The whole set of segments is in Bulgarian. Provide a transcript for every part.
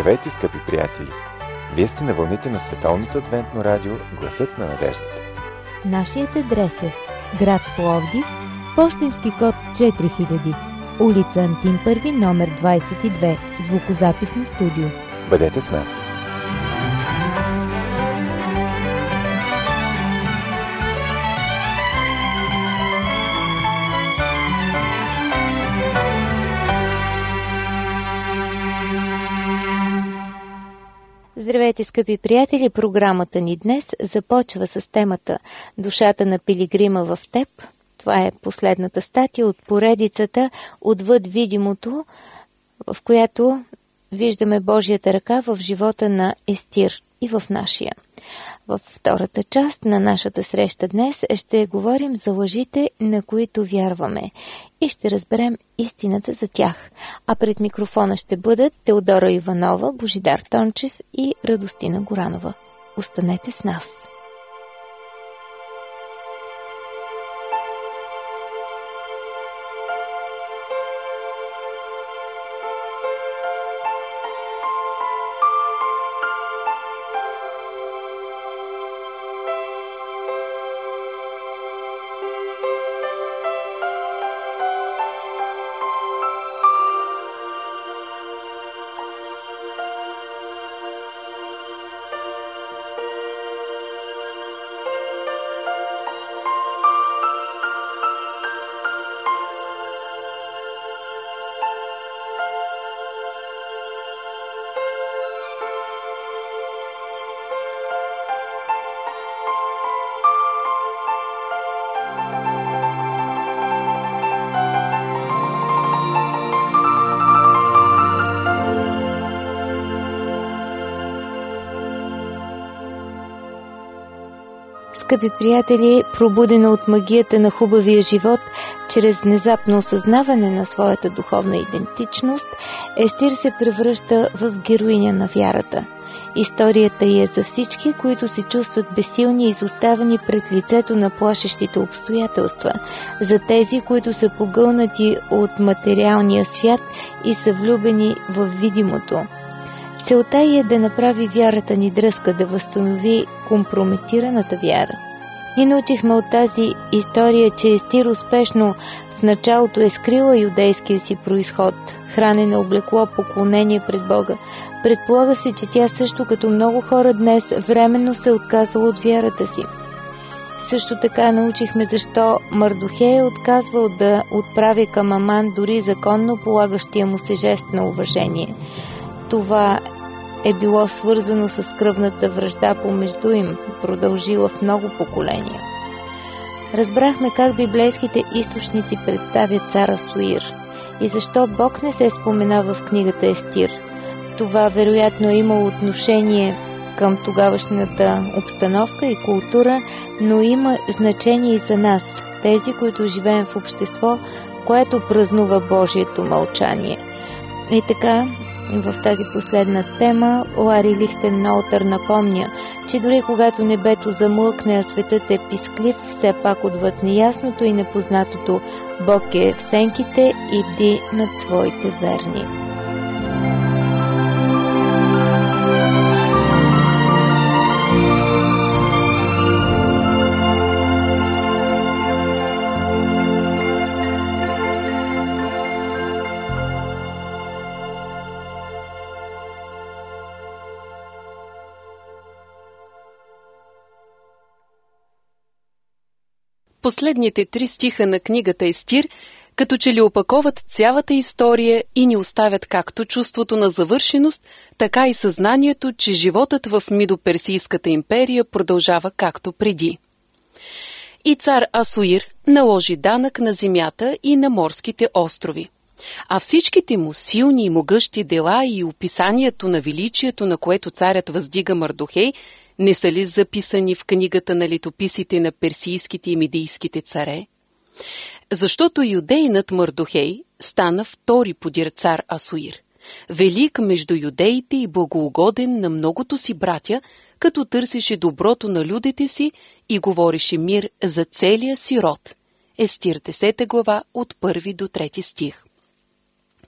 Здравейте, скъпи приятели! Вие сте на вълните на Световното адвентно радио Гласът на надеждата. Нашият адрес е град Пловдив, пощенски код 4000, улица Антим Първи, номер 22, звукозаписно студио. Бъдете с нас! Здравейте, скъпи приятели! Програмата ни днес започва с темата «Душата на пилигрима в теб». Това е последната статия от поредицата «Отвъд видимото», в която виждаме Божията ръка в живота на Естир и в нашия. Във втората част на нашата среща днес ще говорим за лъжите, на които вярваме, и ще разберем истината за тях. А пред микрофона ще бъдат Теодора Иванова, Божидар Тончев и Радостина Горанова. Останете с нас! Скъпи приятели, пробудена от магията на хубавия живот, чрез внезапно осъзнаване на своята духовна идентичност, Естир се превръща в героиня на вярата. Историята й е за всички, които се чувстват безсилни и изоставени пред лицето на плашещите обстоятелства, за тези, които са погълнати от материалния свят и са влюбени в видимото. Целта й е да направи вярата ни дръзка, да възстанови компрометираната вяра. Ние научихме от тази история, че Естир успешно в началото е скрила юдейския си произход, хранене, облекло, поклонение пред Бога. Предполага се, че тя също като много хора днес временно се е отказала от вярата си. Също така научихме защо Мардохей е отказвал да отправи към Аман дори законно полагащия му се жест на уважение. Това е било свързано с кръвната вражда помежду им, продължила в много поколения. Разбрахме как библейските източници представят цар Асуир и защо Бог не се споменава в книгата Естир. Това вероятно е имало отношение към тогавашната обстановка и култура, но има значение и за нас, тези, които живеем в общество, което празнува Божието мълчание. И така, в тази последна тема Лари Лихтенолтър напомня, че дори когато небето замлъкне, а светът е писклив, все пак отвъд неясното и непознатото, Бог е в сенките и бди над своите верни. Последните 3 стиха на книгата Естир като че ли опаковат цялата история и ни оставят както чувството на завършеност, така и съзнанието, че животът в Мидо-Персийската империя продължава както преди. И цар Асуир наложи данък на земята и на морските острови. А всичките му силни и могъщи дела и описанието на величието, на което царят въздига Мардохей, не са ли записани в книгата на летописите на персийските и медийските царе? Защото юдейнат Мардохей стана втори подир цар Асуир, велик между юдеите и благоугоден на многото си братя, като търсеше доброто на людите си и говореше мир за целия си род. Естир 10 глава от 1 до 3 стих.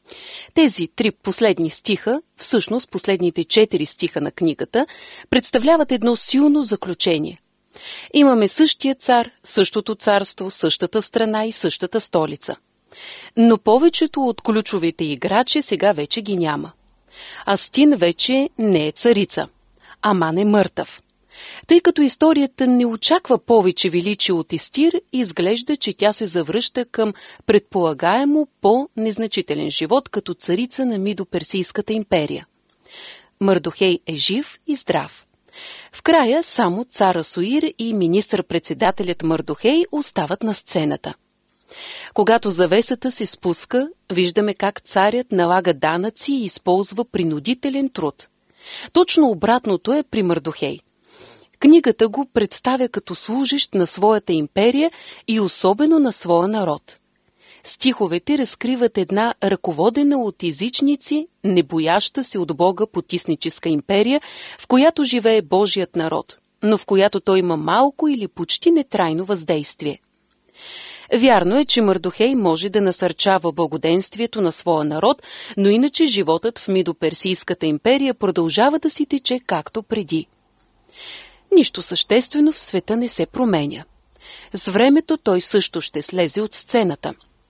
Тези 3 последни стиха, всъщност последните 4 стиха на книгата, представляват едно силно заключение. Имаме същия цар, същото царство, същата страна и същата столица. Но повечето от ключовите играчи сега вече ги няма. Астин вече не е царица. Аман е мъртъв. Тъй като историята не очаква повече величие от Естир, изглежда, че тя се завръща към предполагаемо по-незначителен живот като царица на Мидо-Персийската империя. Мърдохей е жив и здрав. В края само цар Асуир и министър-председателят Мърдохей остават на сцената. Когато завесата се спуска, виждаме как царят налага данъци и използва принудителен труд. Точно обратното е при Мърдохей. Книгата го представя като служещ на своята империя и особено на своя народ. Стиховете разкриват една ръководена от езичници, не бояща се от Бога потисническа империя, в която живее Божият народ, но в която той има малко или почти нетрайно въздействие. Вярно е, че Мърдохей може да насърчава благоденствието на своя народ, но иначе животът в Мидо-Персийската империя продължава да си тече както преди. Нищо съществено в света не се променя. С времето той също ще слезе от сцената.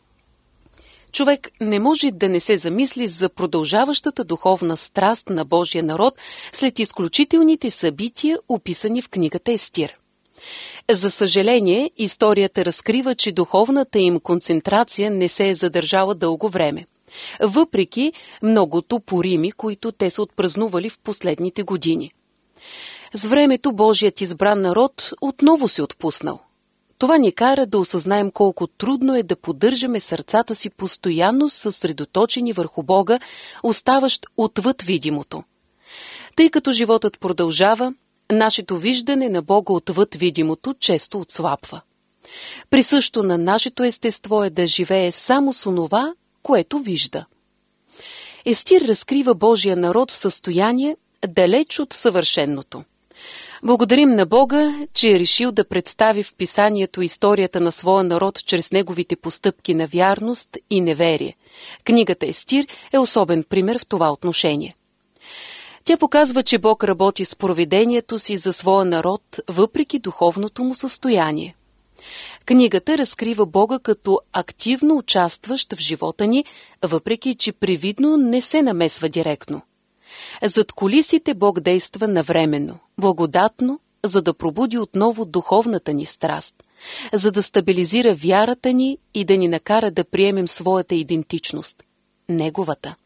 Човек не може да не се замисли за продължаващата духовна страст на Божия народ след изключителните събития, описани в книгата Естир. За съжаление, историята разкрива, че духовната им концентрация не се е задържала дълго време, въпреки многото порими, които те са отпразнували в последните години. С времето Божият избран народ отново се отпуснал. Това ни кара да осъзнаем колко трудно е да поддържаме сърцата си постоянно съсредоточени върху Бога, оставащ отвъд видимото. Тъй като животът продължава, нашето виждане на Бога отвъд видимото често отслабва. Присъщо на нашето естество е да живее само с онова, което вижда. Естир разкрива Божия народ в състояние далеч от съвършеното. Благодарим на Бога, че е решил да представи в писанието историята на своя народ чрез неговите постъпки на вярност и неверие. Книгата Естир е особен пример в това отношение. Тя показва, че Бог работи с провидението си за своя народ, въпреки духовното му състояние. Книгата разкрива Бога като активно участващ в живота ни, въпреки че привидно не се намесва директно. Зад кулисите Бог действа навременно, благодатно, за да пробуди отново духовната ни страст, за да стабилизира вярата ни и да ни накара да приемем своята идентичност – неговата.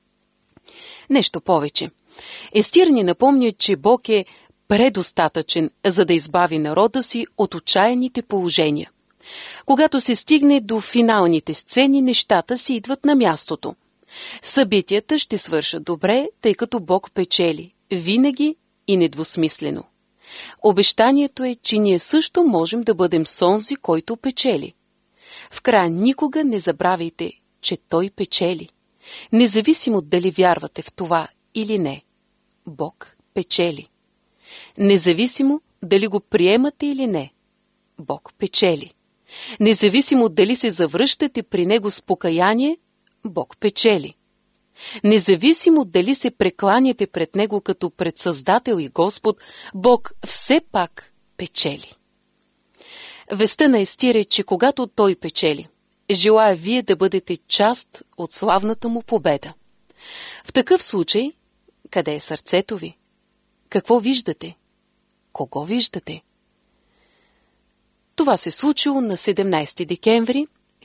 Нещо повече. Естир ни напомня, че Бог е предостатъчен, за да избави народа си от отчаяните положения. Когато се стигне до финалните сцени, нещата си идват на мястото. Събитията ще свършат добре, тъй като Бог печели, винаги и недвусмислено. Обещанието е, че ние също можем да бъдем с онзи, който печели. В края никога не забравяйте, че Той печели. Независимо дали вярвате в това или не, Бог печели. Независимо дали го приемате или не, Бог печели. Независимо дали се завръщате при Него с покаяние, Бог печели. Независимо дали се прекланяте пред Него като пред Създател и Господ, Бог все пак печели. Вестта на Естир е, че когато Той печели, желая вие да бъдете част от славната му победа. В такъв случай, къде е сърцето ви? Какво виждате? Кого виждате? Това се случило на 17 декември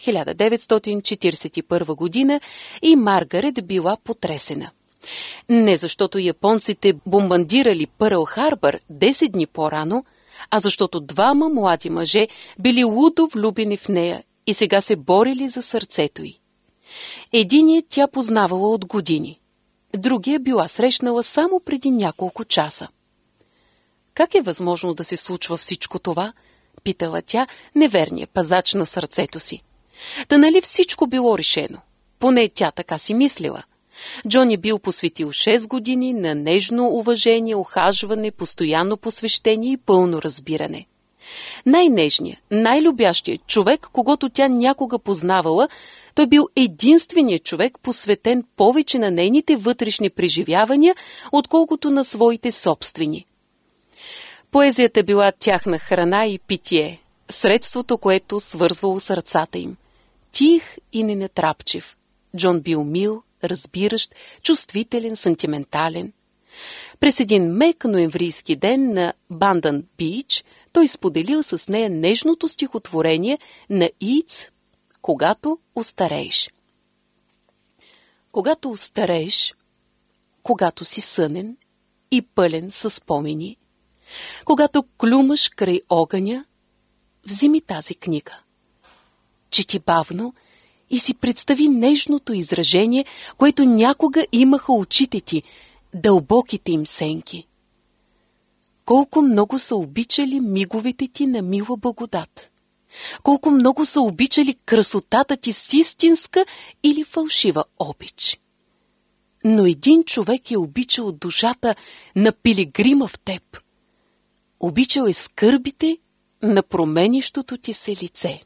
1941 година и Маргарет била потресена. Не защото японците бомбардирали Пърл Харбър 10 дни по-рано, а защото двама млади мъже били лудо влюбени в нея и сега се борили за сърцето й. Единият тя познавала от години, другия била срещнала само преди няколко часа. Как е възможно да се случва всичко това? Питала тя неверния пазач на сърцето си. Та нали всичко било решено? Поне тя така си мислила. Джони бил посветил 6 години на нежно уважение, ухажване, постоянно посвещение и пълно разбиране. Най-нежният, най-любящият човек, когато тя някога познавала, той бил единственият човек, посветен повече на нейните вътрешни преживявания, отколкото на своите собствени. Поезията била тяхна храна и питие, средството, което свързвало сърцата им. Тих и ненатрапчив. Джон бил мил, разбиращ, чувствителен, сантиментален. През един мек ноемврийски ден на Бандън Бич той споделил с нея нежното стихотворение на Иц «Когато остарееш». Когато остарееш, когато си сънен и пълен със спомени, когато клюмаш край огъня, вземи тази книга. Чети бавно и си представи нежното изражение, което някога имаха очите ти, дълбоките им сенки. Колко много са обичали миговете ти на мила благодат. Колко много са обичали красотата ти с истинска или фалшива обич. Но един човек е обичал душата на пилигрима в теб. Обичал е скърбите на променящото ти се лице.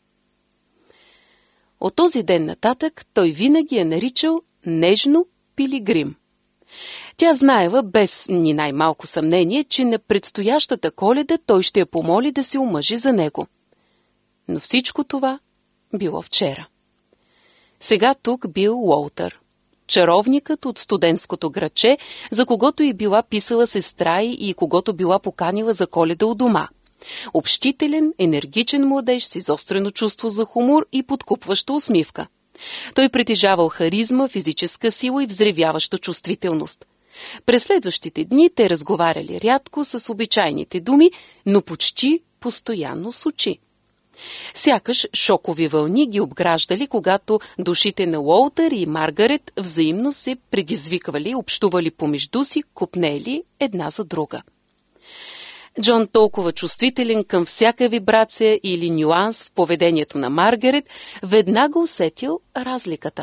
От този ден нататък той винаги е наричал нежно пилигрим. Тя знаела без ни най-малко съмнение, че на предстоящата Коледа той ще я помоли да се омъжи за него. Но всичко това било вчера. Сега тук бил Уолтър, чаровникът от студентското градче, за когото и била писала сестра и когото била поканила за Коледа у дома. Общителен, енергичен младеж с изострено чувство за хумор и подкупваща усмивка. Той притежавал харизма, физическа сила и взривяваща чувствителност. През следващите дни те разговаряли рядко с обичайните думи, но почти постоянно с очи. Сякаш шокови вълни ги обграждали, когато душите на Уолтър и Маргарет взаимно се предизвиквали, общували помежду си, копнели една за друга. Джон, толкова чувствителен към всяка вибрация или нюанс в поведението на Маргарет, веднага усетил разликата.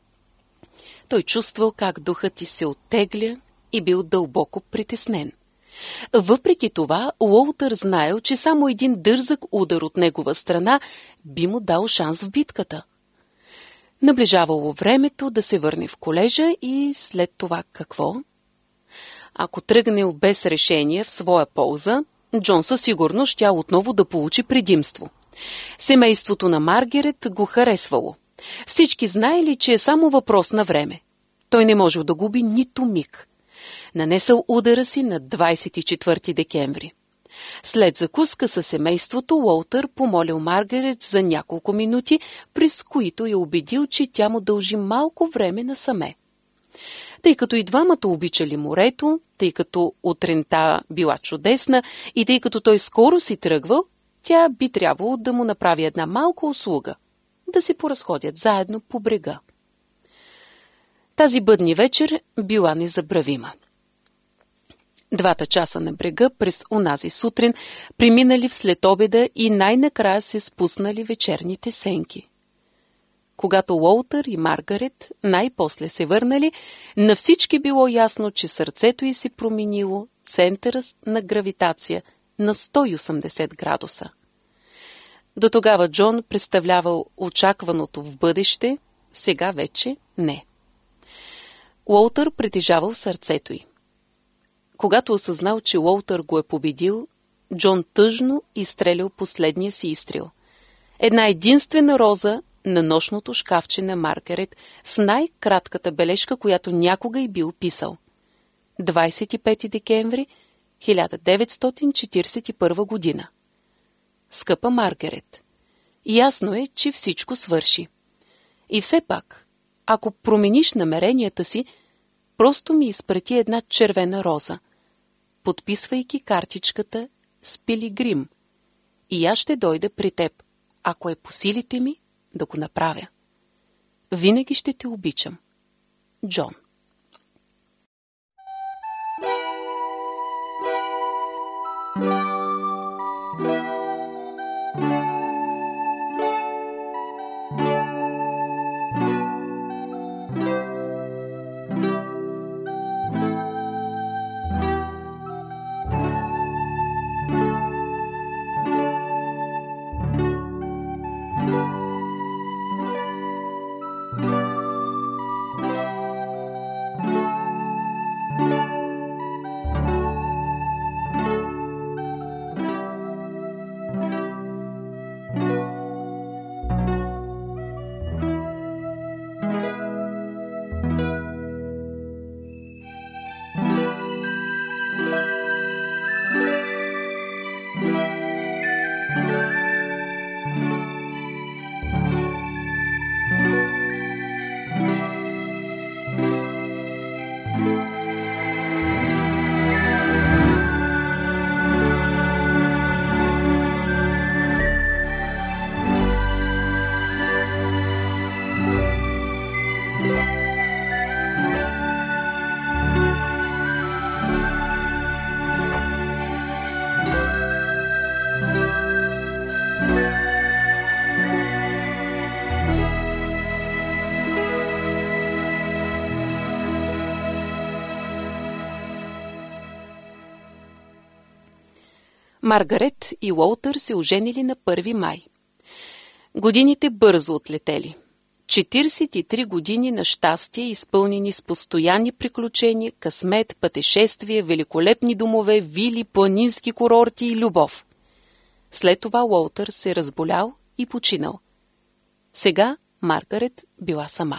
Той чувствал как духът ти се оттегля и бил дълбоко притеснен. Въпреки това, Уолтър знаел, че само един дързък удар от негова страна би му дал шанс в битката. Наближавало времето да се върне в колежа и след това какво? Ако тръгнел без решение в своя полза, Джон със сигурност щял отново да получи предимство. Семейството на Маргарет го харесвало. Всички знаели, че е само въпрос на време. Той не можел да губи нито миг. Нанесъл удара си на 24 декември. След закуска със семейството, Уолтър помолил Маргарет за няколко минути, през които я убедил, че тя му дължи малко време насаме. Тъй като и двамата обичали морето, тъй като утринта била чудесна и тъй като той скоро си тръгвал, тя би трябвало да му направи една малка услуга – да си поразходят заедно по брега. Тази бъдни вечер била незабравима. 2 часа на брега през онази сутрин преминали в следобеда и най-накрая се спуснали вечерните сенки. Когато Уолтър и Маргарет най-после се върнали, на всички било ясно, че сърцето й се променило центъра на гравитация на 180 градуса. До тогава Джон представлявал очакваното в бъдеще, сега вече не. Уолтър притежавал сърцето й. Когато осъзнал, че Уолтър го е победил, Джон тъжно изстрелял последния си изстрел. Една единствена роза на нощното шкафче на Маргарет с най-кратката бележка, която някога й бил писал. 25 декември 1941 година. Скъпа Маргарет, ясно е, че всичко свърши. И все пак, ако промениш намеренията си, просто ми изпрати една червена роза, подписвайки картичката с пилигрим, и аз ще дойда при теб, ако е по силите ми да го направя. Винаги ще те обичам. Джон. Маргарет и Уолтър се оженили на 1 май. Годините бързо отлетели. 43 години на щастие, изпълнени с постоянни приключения, късмет, пътешествия, великолепни домове, вили, планински курорти и любов. След това Уолтър се разболял и починал. Сега Маргарет била сама.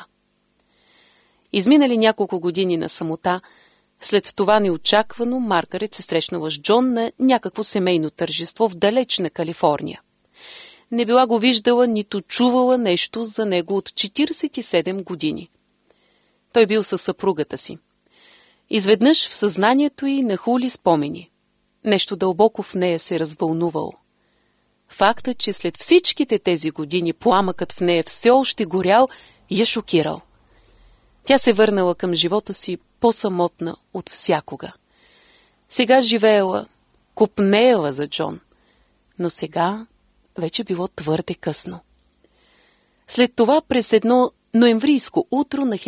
Изминали няколко години на самота, след това неочаквано Маргарет се срещнала с Джон на някакво семейно тържество в далечна Калифорния. Не била го виждала, нито чувала нещо за него от 47 години. Той бил със съпругата си. Изведнъж в съзнанието й нахули спомени. Нещо дълбоко в нея се развълнувало. Фактът, че след всичките тези години пламъкът в нея все още горял, я шокирал. Тя се върнала към живота си по-самотна от всякога. Сега живеела, копнеела за Джон, но сега вече било твърде късно. След това през едно ноемврийско утро на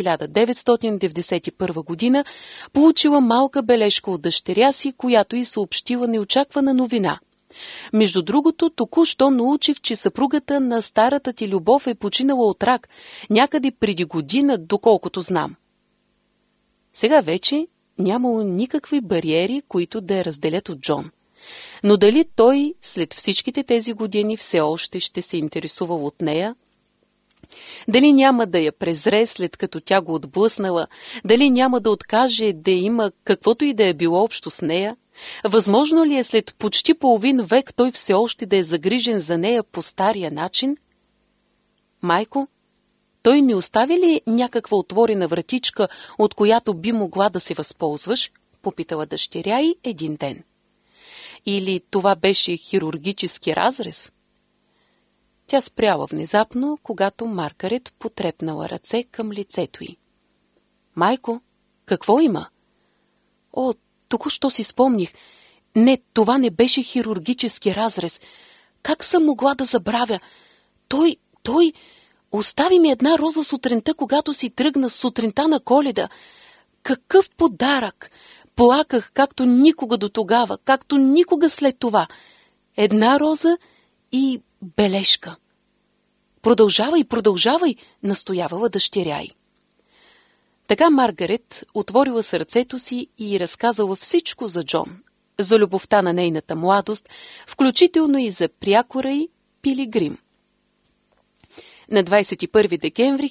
1991 година получила малка бележка от дъщеря си, която й съобщила неочаквана новина. Между другото, току-що научих, че съпругата на старата ти любов е починала от рак, някъде преди година, доколкото знам. Сега вече нямало никакви бариери, които да я разделят от Джон. Но дали той след всичките тези години все още ще се интересува от нея? Дали няма да я презре, след като тя го отблъснала? Дали няма да откаже да има каквото и да е било общо с нея? Възможно ли е след почти половин век той все още да е загрижен за нея по стария начин? Майко, той не остави ли някаква отворена вратичка, от която би могла да се възползваш? Попитала дъщеря й един ден. Или това беше хирургически разрез? Тя спряла внезапно, когато Маргарет потрепнала ръце към лицето й. Майко, какво има? О, току-що си спомних. Не, това не беше хирургически разрез. Как съм могла да забравя? Той остави ми една роза сутринта, когато си тръгна сутринта на Коледа. Какъв подарък! Плаках, както никога до тогава, както никога след това. Една роза и бележка. Продължавай, настоявала дъщеря й. Така Маргарет отворила сърцето си и разказала всичко за Джон, за любовта на нейната младост, включително и за прякора й Пилигрим. На 21 декември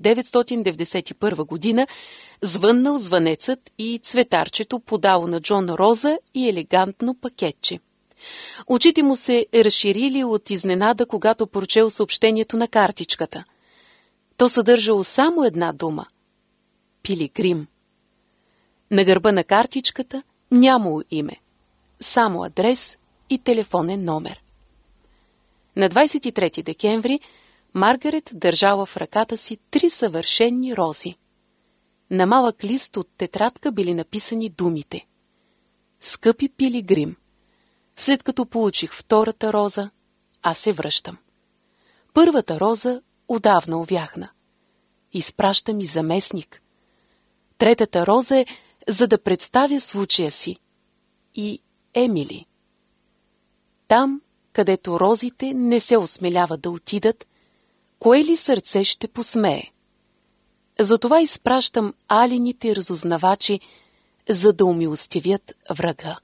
1991 година звъннал звънецът и цветарчето подало на Джон роза и елегантно пакетче. Очите му се разширили от изненада, когато прочел съобщението на картичката. То съдържало само една дума – Пилигрим. На гърба на картичката нямало име, само адрес и телефонен номер. На 23 декември Маргарет държала в ръката си 3 съвършенни рози. На малък лист от тетрадка били написани думите: Скъпи Пилигрим, след като получих втората роза, аз се връщам. Първата роза отдавна увяхна. Изпращам и заместник. Третата роза е, за да представя случая си. И Емили. Там, където розите не се осмеляват да отидат, кое ли сърце ще посмее? Затова изпращам алините разузнавачи, за да умилостивят врага.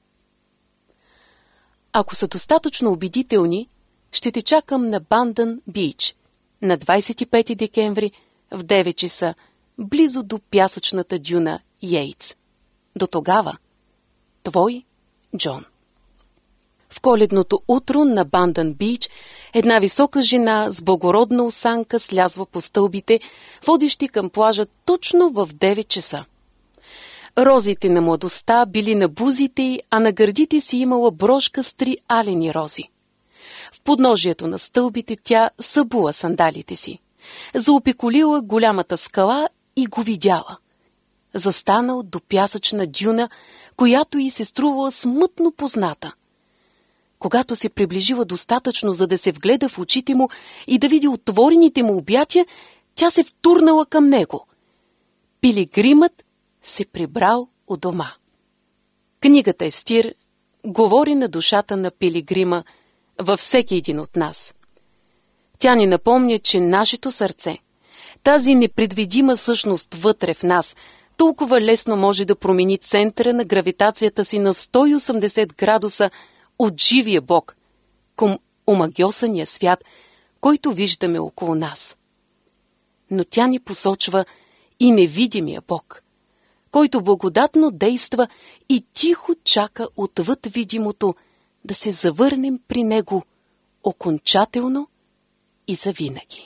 Ако са достатъчно убедителни, ще те чакам на Бандън Бич на 25 декември в 9 часа, близо до пясъчната дюна Йейтс. До тогава, твой Джон. В коледното утро на Бандън Бич една висока жена с благородна осанка слязва по стълбите, водещи към плажа точно в 9 часа. Розите на младостта били на бузите й, а на гърдите си имала брошка с 3 алени рози. В подножието на стълбите тя събула сандалите си. Заобиколила голямата скала и го видяла. Застанал до пясъчна дюна, която й се струвала смътно позната. Когато се приближила достатъчно, за да се вгледа в очите му и да види отворените му обятия, тя се втурнала към него. Пилигримът се прибрал у дома. Книгата Естир говори на душата на пилигрима във всеки един от нас. Тя ни напомня, че нашето сърце, тази непредвидима същност вътре в нас, толкова лесно може да промени центъра на гравитацията си на 180 градуса от живия Бог към омагьосания свят, който виждаме около нас. Но тя ни посочва и невидимия Бог, който благодатно действа и тихо чака отвъд видимото да се завърнем при Него окончателно и завинаги.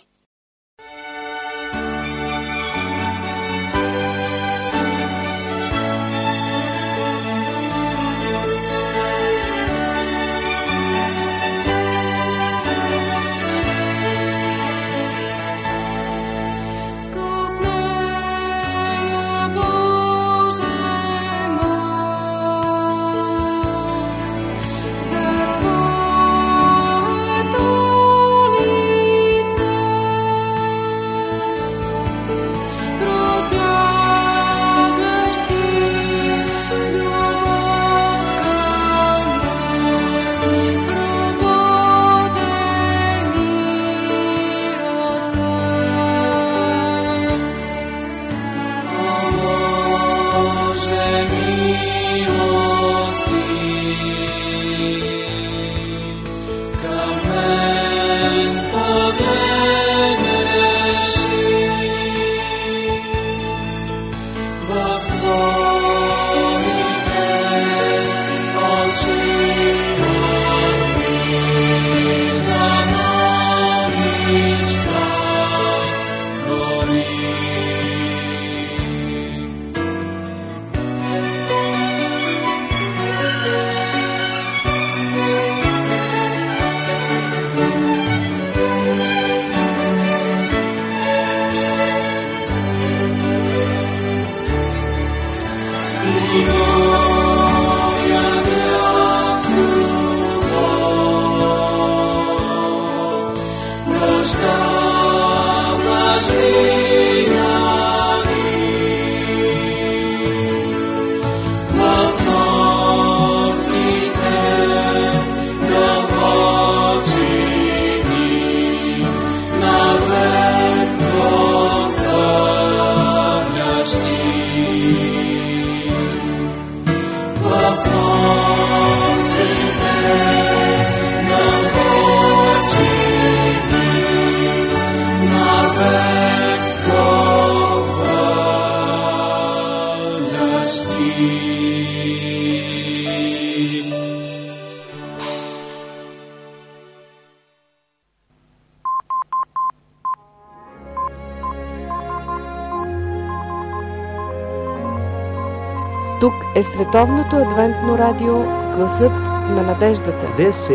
Тук е Световното адвентно радио Гласът на надеждата.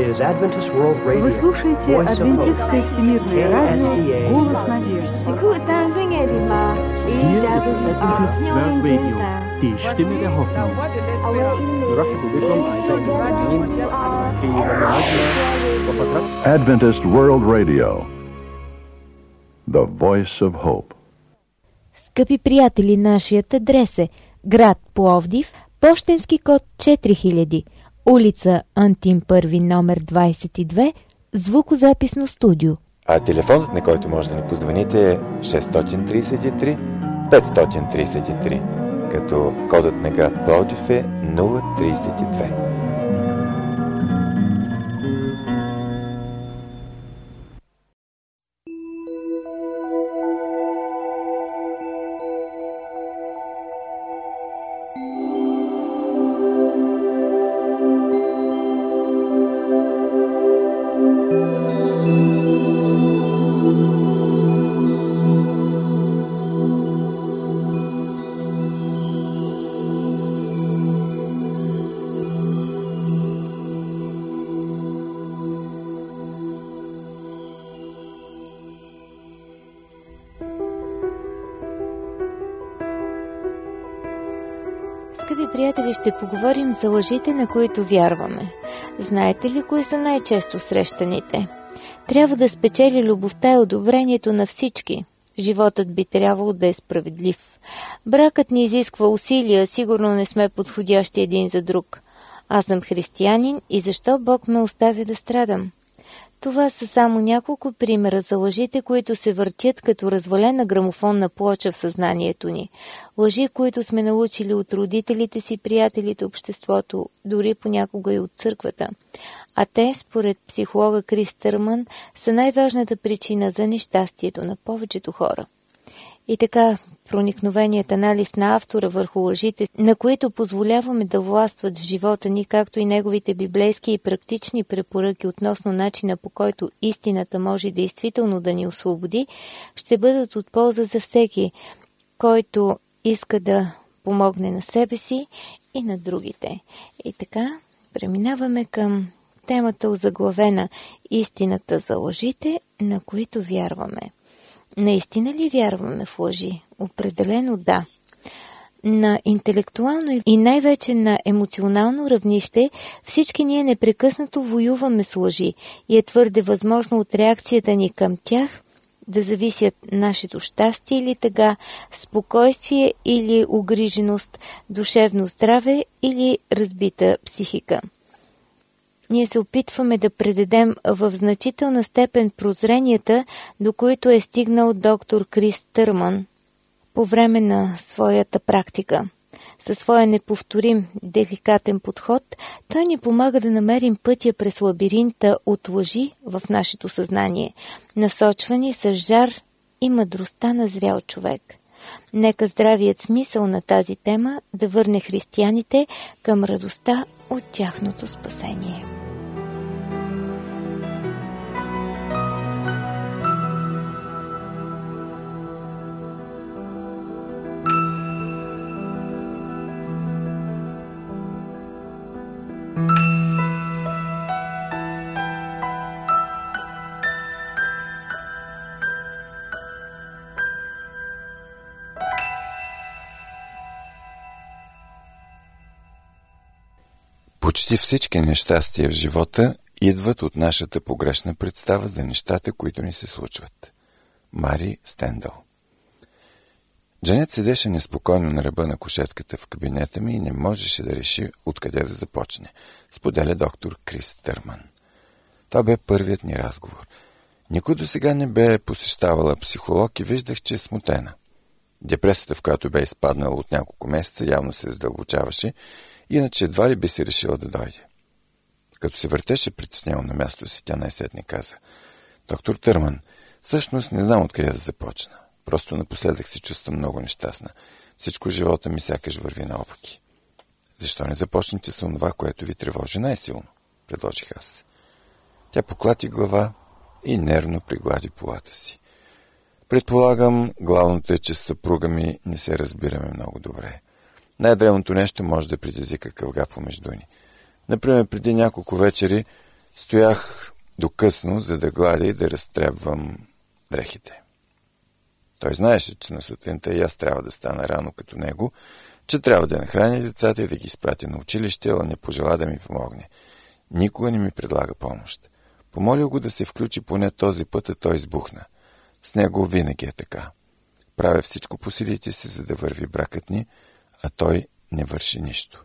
Вы слушаете Адвентистское всемирное радио Голос надежды. Die Stimme der Hoffnung. Adventist World Radio, the voice of hope. Скъпи приятели, нашият адрес е град Пловдив, пощенски код 4000, улица Антим Първи, номер 22, звукозаписно студио. А телефонът, на който може да ни позвоните, е 633 533, като кодът на град Пловдив е 032. Скъпи приятели, ще поговорим за лъжите, на които вярваме. Знаете ли кои са най-често срещаните? Трябва да спечели любовта и одобрението на всички. Животът би трябвало да е справедлив. Бракът ни изисква усилия, сигурно не сме подходящи един за друг. Аз съм християнин и защо Бог ме оставя да страдам? Това са само няколко примера за лъжите, които се въртят като развалена грамофонна плоча в съзнанието ни. Лъжи, които сме научили от родителите си, приятелите, обществото, дори понякога и от църквата. А те, според психолога Крис Търман, са най-важната причина за нещастието на повечето хора. И така, проникновеният анализ на автора върху лъжите, на които позволяваме да властват в живота ни, както и неговите библейски и практични препоръки относно начина, по който истината може действително да ни освободи, ще бъдат от полза за всеки, който иска да помогне на себе си и на другите. И така, преминаваме към темата озаглавена «Истината за лъжите, на които вярваме». Наистина ли вярваме в лъжи? Определено да. На интелектуално и най-вече на емоционално равнище всички ние непрекъснато воюваме с лъжи и е твърде възможно от реакцията ни към тях да зависят нашето щастие или тъга, спокойствие или угриженост, душевно здраве или разбита психика. Ние се опитваме да предадем в значителна степен прозренията, до които е стигнал доктор Крис Търман по време на своята практика. Със своя неповторим, деликатен подход, той ни помага да намерим пътя през лабиринта от лъжи в нашето съзнание, насочвани с жар и мъдростта на зрял човек. Нека здравият смисъл на тази тема да върне християните към радостта от тяхното спасение. Почти всички нещастия в живота идват от нашата погрешна представа за нещата, които ни се случват. Мари Стендъл. Джанет седеше неспокойно на ръба на кушетката в кабинета ми и не можеше да реши откъде да започне, споделя доктор Крис Търман. Това бе първият ни разговор. Никой до сега не бе посещавала психолог и виждах, че е смутена. Депресията, в която бе изпаднала от няколко месеца, явно се задълбочаваше, иначе едва ли би се решила да дойде. Като се въртеше притеснено на мястото си, тя най-сетне каза: доктор Търман, всъщност не знам откъде да започна. Просто напоследък се чувствам много нещастна. Всичко в живота ми сякаш върви наопаки. Защо не започнете с онова, което ви тревожи най-силно? Предложих аз. Тя поклати глава и нервно приглади полата си. Предполагам, главното е, че с съпруга ми не се разбираме много добре. Най-древното нещо може да предизвика кълга помежду ни. Например, преди няколко вечери стоях до късно, за да гладя и да разтребвам дрехите. Той знаеше, че на сутринта и аз трябва да стана рано като него, че трябва да нахраня децата и да ги изпратя на училище, ала не пожела да ми помогне. Никога не ми предлага помощ. Помолил го да се включи поне този път, а той избухна. С него винаги е така. Правя всичко по силите си, за да върви бракът ни, а той не върши нищо.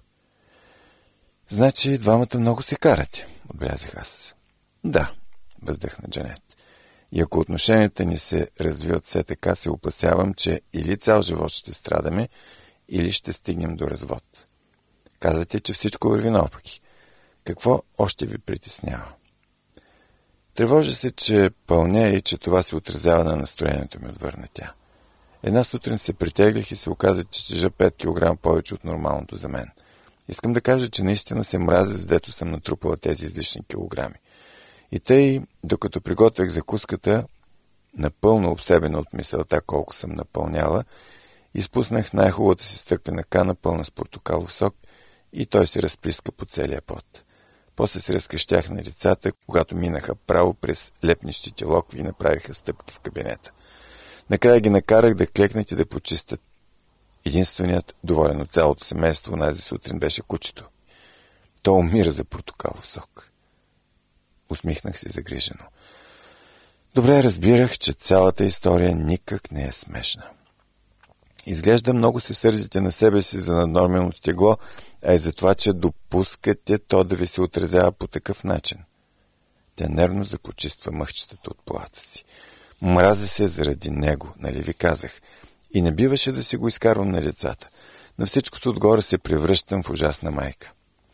Значи двамата много се карате, отбелязах аз. Да, въздъхна Джанет. И ако отношенията ни се развиват все така, се опасявам, че или цял живот ще страдаме, или ще стигнем до развод. Казвате, че всичко върви наопаки. Какво още ви притеснява? Тревожа се, че пълнея и че това се отразява на настроението ми, отвърна тя. Една сутрин се притеглих и се оказа, че тежа 5 кг повече от нормалното за мен. Искам да кажа, че наистина се мразя, задето съм натрупала тези излишни килограми. И тъй, докато приготвях закуската, напълно обсебена от мисълта колко съм напълняла, изпуснах най-хубавата си стъклена кана, пълна с портокалов сок, и той се разплиска по целия пот. После се разкъщях на лицата, когато минаха право през лепнищите локви и направиха стъпки в кабинета. Накрая ги накарах да клекнат и да почистят. Единственият, доволен от цялото семейство, онази сутрин беше кучето. То умира за портокалов сок. Усмихнах се загрижено. Добре разбирах, че цялата история никак не е смешна. Изглежда много се сърдите на себе си за наднорменото тегло, а и за това, че допускате то да ви се отразява по такъв начин. Тя нервно започиства мъхчетата от полата си. Мрази се заради него, нали ви казах. И не биваше да си го изкарвам на децата. На всичкото отгоре се превръщам в ужасна майка.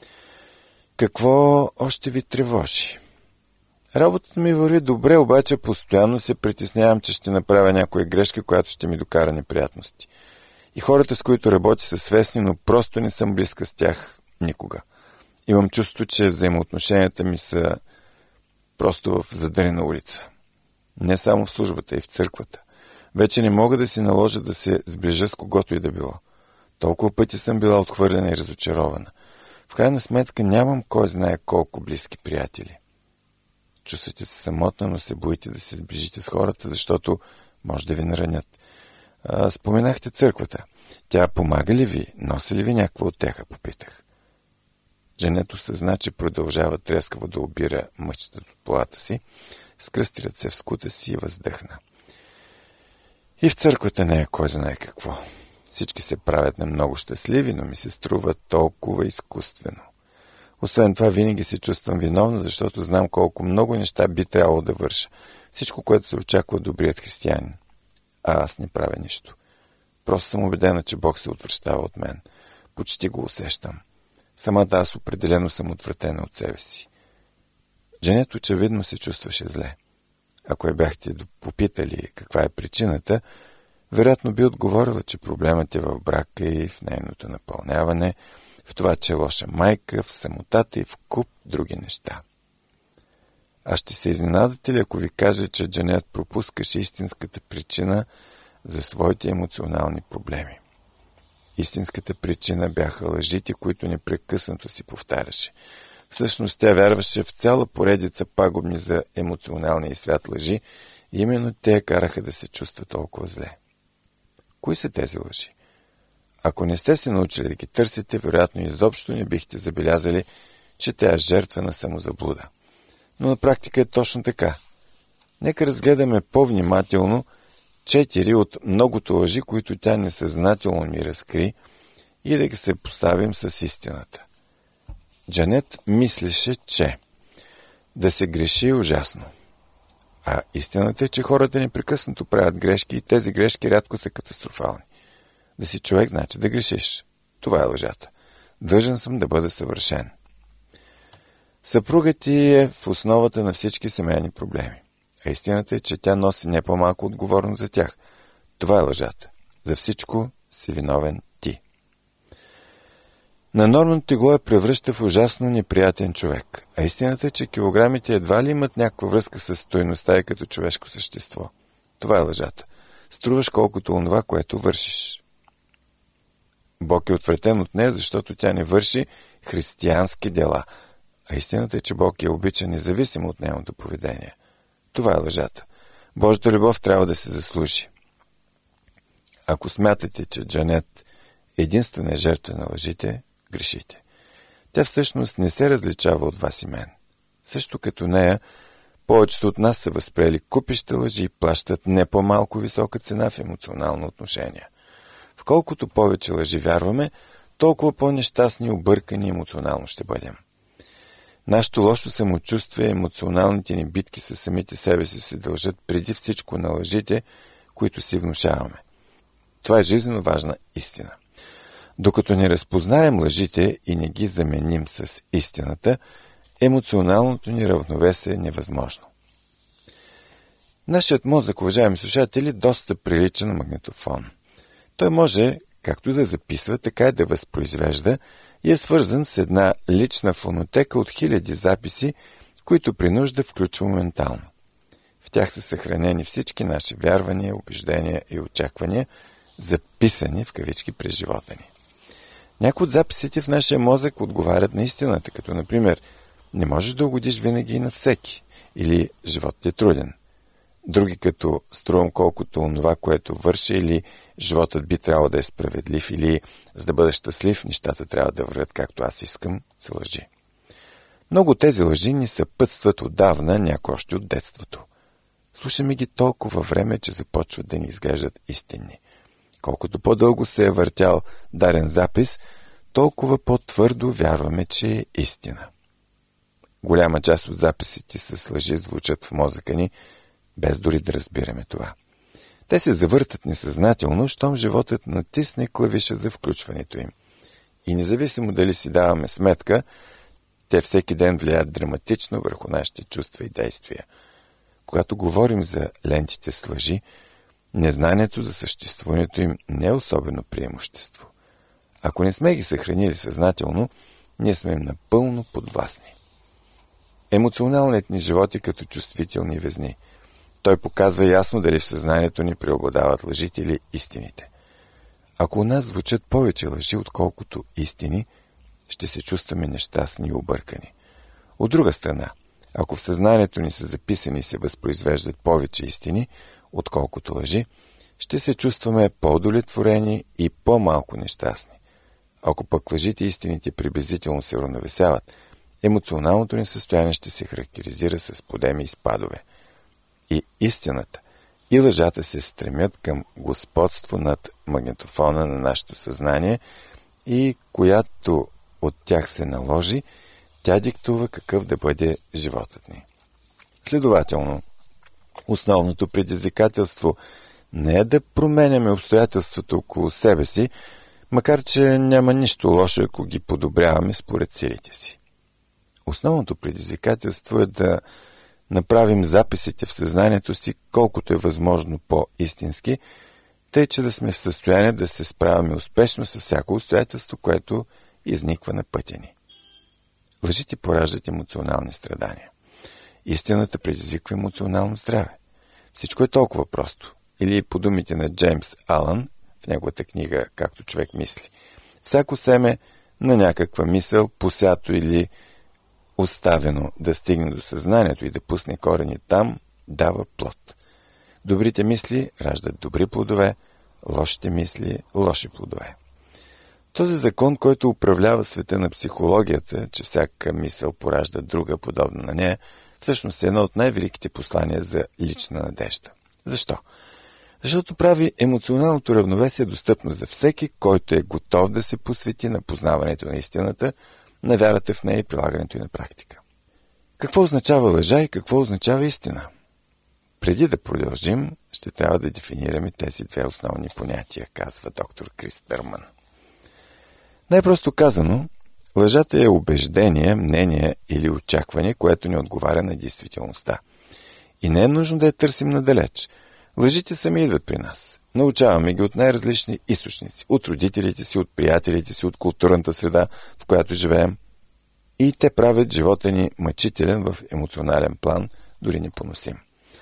Какво още ви тревожи? Работата ми върви добре, обаче постоянно се притеснявам, че ще направя някоя грешка, която ще ми докара неприятности. И хората, с които работя, са свестни, но просто не съм близка с тях никога. Имам чувство, че взаимоотношенията ми са просто в задънена улица. Не само в службата, и в църквата. Вече не мога да си наложа да се сближа с когото и да било. Толкова пъти съм била отхвърлена и разочарована. В крайна сметка нямам кой знае колко близки приятели. Чувствате се самотна, но се боите да се сближите с хората, защото може да ви наранят. Споменахте църквата. Тя помага ли ви? Носи ли ви някаква утеха? Попитах. Джанет осъзна, че продължава трескаво да обира мъчетата от полата си, скръсти ръце в скута си и въздъхна. И в църквата не е кой знае какво. Всички се правят на много щастливи, но ми се струва толкова изкуствено. Освен това, винаги се чувствам виновна, защото знам колко много неща би трябвало да върша. Всичко, което се очаква от добрият християнин. А аз не правя нищо. Просто съм убедена, че Бог се отвръщава от мен. Почти го усещам. Самата аз определено съм отвратена от себе си. Джанет очевидно се чувстваше зле. Ако я бяхте попитали каква е причината, вероятно би отговорила, че проблемът е в брака и в нейното напълняване, в това, че е лоша майка, в самотата и в куп други неща. А ще се изненадате ли, ако ви кажа, че Джанет пропускаше истинската причина за своите емоционални проблеми? Истинската причина бяха лъжите, които непрекъснато си повтаряше. Всъщност тя вярваше в цяла поредица пагубни за емоционалния и свят лъжи и именно те караха да се чувства толкова зле. Кои са тези лъжи? Ако не сте се научили да ги търсите, вероятно изобщо не бихте забелязали, че тя е жертва на самозаблуда. Но на практика е точно така. Нека разгледаме по-внимателно 4 от многото лъжи, които тя несъзнателно ми разкри, и да ги се поставим с истината. Джанет мислеше, че да се греши е ужасно. А истината е, че хората непрекъснато правят грешки и тези грешки рядко са катастрофални. Да си човек значи да грешиш. Това е лъжата. Дължен съм да бъда съвършен. Съпругът ти е в основата на всички семейни проблеми. А истината е, че тя носи не по-малко отговорност за тях. Това е лъжата. За всичко си виновен ти. Ненормното тегло я превръща в ужасно неприятен човек. А истината е, че килограмите едва ли имат някаква връзка с стойността и като човешко същество. Това е лъжата. Струваш колкото онова, което вършиш. Бог е отвратен от нея, защото тя не върши християнски дела. А истината е, че Бог я обича независимо от нейното поведение. Това е лъжата. Божията любов трябва да се заслужи. Ако смятате, че Джанет единствена е жертва на лъжите, грешите. Тя всъщност не се различава от вас и мен. Също като нея, повечето от нас са възприели купища лъжи и плащат не по-малко висока цена в емоционално отношение. В колкото повече лъжи вярваме, толкова по-нещастни, объркани емоционално ще бъдем. Нашето лошо самочувствие и емоционалните ни битки със самите себе си се дължат преди всичко на лъжите, които си внушаваме. Това е жизненно важна истина. Докато не разпознаем лъжите и не ги заменим с истината, емоционалното ни равновесие е невъзможно. Нашият мозък, уважаеми слушатели, доста прилича на магнитофон. Той може както да записва, така и да възпроизвежда и е свързан с една лична фонотека от хиляди записи, които при нужда включва моментално. В тях са съхранени всички наши вярвания, убеждения и очаквания, записани в кавички през живота ни. Някои от записите в нашия мозък отговарят на истината, като например не можеш да угодиш винаги и на всеки, или животът е труден. Други като струвам колкото онова, което върша, или животът би трябвало да е справедлив, или за да бъда щастлив, нещата трябва да вървят както аз искам, са лъжи. Много тези лъжи ни съпътстват отдавна, някои още от детството. Слушаме ги толкова време, че започват да ни изглеждат истинни. Колкото по-дълго се е въртял даден запис, толкова по-твърдо вярваме, че е истина. Голяма част от записите с лъжи звучат в мозъка ни, без дори да разбираме това. Те се завъртат несъзнателно, щом животът натисне клавиша за включването им. И независимо дали си даваме сметка, те всеки ден влияят драматично върху нашите чувства и действия. Когато говорим за лентите с лъжи, незнанието за съществуването им не е особено преимущество. Ако не сме ги съхранили съзнателно, ние сме им напълно подвластни. Емоционалният ни живот е като чувствителни везни. Той показва ясно дали в съзнанието ни преобладават лъжите или истините. Ако у нас звучат повече лъжи, отколкото истини, ще се чувстваме нещастни и объркани. От друга страна, ако в съзнанието ни са записани и се възпроизвеждат повече истини, отколкото лъжи, ще се чувстваме по-удовлетворени и по-малко нещастни. Ако пък лъжите и истините приблизително се равновесяват, емоционалното ни състояние ще се характеризира с подеми и спадове. И истината, и лъжата се стремят към господство над магнитофона на нашето съзнание и която от тях се наложи, тя диктува какъв да бъде животът ни. Следователно, основното предизвикателство не е да променяме обстоятелствата около себе си, макар че няма нищо лошо, ако ги подобряваме според силите си. Основното предизвикателство е да направим записите в съзнанието си колкото е възможно по-истински, тъй че да сме в състояние да се справяме успешно с всяко обстоятелство, което изниква на пътя ни. Лъжите пораждат емоционални страдания. Истината предизвиква емоционално здраве. Всичко е толкова просто. Или по думите на Джеймс Алън в неговата книга «Както човек мисли». Всяко семе на някаква мисъл, посято или оставено да стигне до съзнанието и да пусне корени там, дава плод. Добрите мисли раждат добри плодове, лошите мисли – лоши плодове. Този закон, който управлява света на психологията, че всяка мисъл поражда друга подобна на нея, всъщност е едно от най-великите послания за лична надежда. Защо? Защото прави емоционалното равновесие достъпно за всеки, който е готов да се посвети на познаването на истината, на вярата в нея и прилагането й на практика. Какво означава лъжа и какво означава истина? Преди да продължим, ще трябва да дефинираме тези две основни понятия, казва доктор Крис Търман. Най-просто казано, лъжата е убеждение, мнение или очакване, което не отговаря на действителността. И не е нужно да я търсим надалеч. Лъжите сами идват при нас. Научаваме ги от най-различни източници. От родителите си, от приятелите си, от културната среда, в която живеем. И те правят живота ни мъчителен в емоционален план, дори непоносим.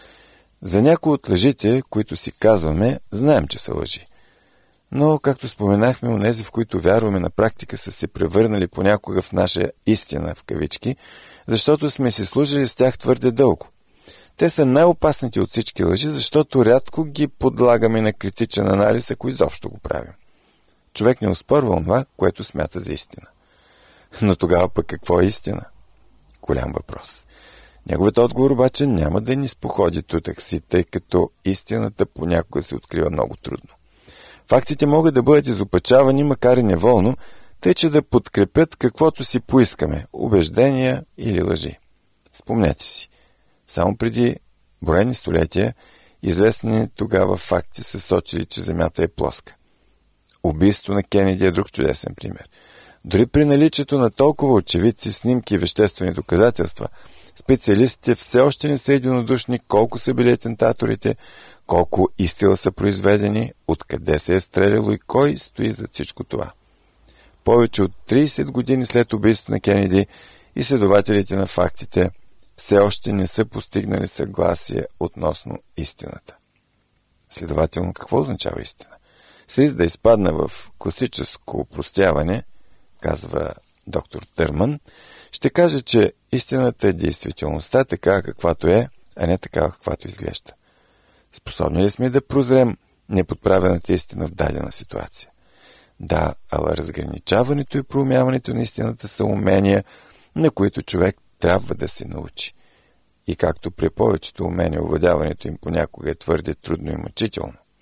За някои от лъжите, които си казваме, знаем, че са лъжи. Но, както споменахме, онези, в които вярваме на практика, са се превърнали понякога в наша истина, в кавички, защото сме си служили с тях твърде дълго. Те са най-опасните от всички лъжи, защото рядко ги подлагаме на критичен анализ, ако изобщо го правим. Човек не оспорва онова, което смята за истина. Но тогава пък какво е истина? Голям въпрос. Неговият отговор обаче няма да ни споходи тутък си, тъй като истината понякога се открива много трудно. Фактите могат да бъдат изопачавани, макар и неволно, тъй че да подкрепят каквото си поискаме – убеждения или лъжи. Спомнете си, само преди броени столетия известни тогава факти са сочили, че Земята е плоска. Убийството на Кенеди е друг чудесен пример. Дори при наличието на толкова очевидци, снимки и веществени доказателства, специалистите все още не са единодушни колко са били атентаторите, колко изстрела са произведени, откъде се е стреляло и кой стои за всичко това. Повече от 30 години след убийството на Кенеди, изследователите на фактите все още не са постигнали съгласие относно истината. Следователно, какво означава истина? С риск да изпадна в класическо опростяване, казва доктор Търман, ще кажа, че истината е действителността такава каквато е, а не такава каквато изглежда. Способни ли сме да прозрем неподправената истина в дадена ситуация? Да, ала разграничаването и проумяването на истината са умения, на които човек трябва да се научи. И както при повечето умения, овладяването им понякога е твърде трудно и мъчително.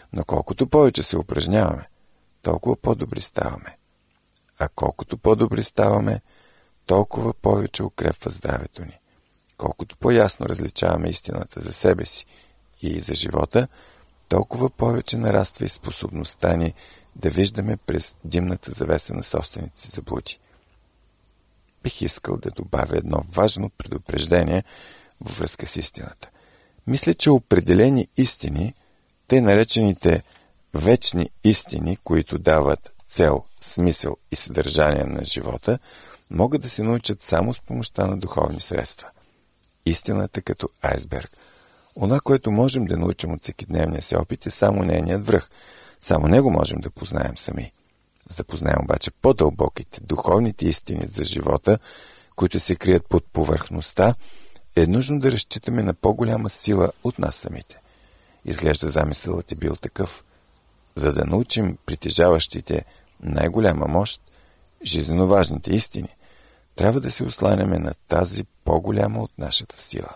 Но колкото повече се упражняваме, толкова по-добри ставаме. А колкото по-добри ставаме, толкова повече укрепва здравето ни. Колкото по-ясно различаваме истината за себе си и за живота, толкова повече нараства и способността ни да виждаме през димната завеса на собствените си заблуди. Бих искал да добавя едно важно предупреждение във връзка с истината. Мисля, че определени истини, тъй наречените вечни истини, които дават цел, смисъл и съдържание на живота, могат да се научат само с помощта на духовни средства. Истината като айсберг. Онова, което можем да научим от всекидневния си опит, е само нейният връх. Само него можем да познаем сами. За да познаем обаче по-дълбоките, духовните истини за живота, които се крият под повърхността, е нужно да разчитаме на по-голяма сила от нас самите. Изглежда замисълът е бил такъв. За да научим притежаващите най-голяма мощ, жизненно важните истини, трябва да се осланяме на тази по-голяма от нашата сила.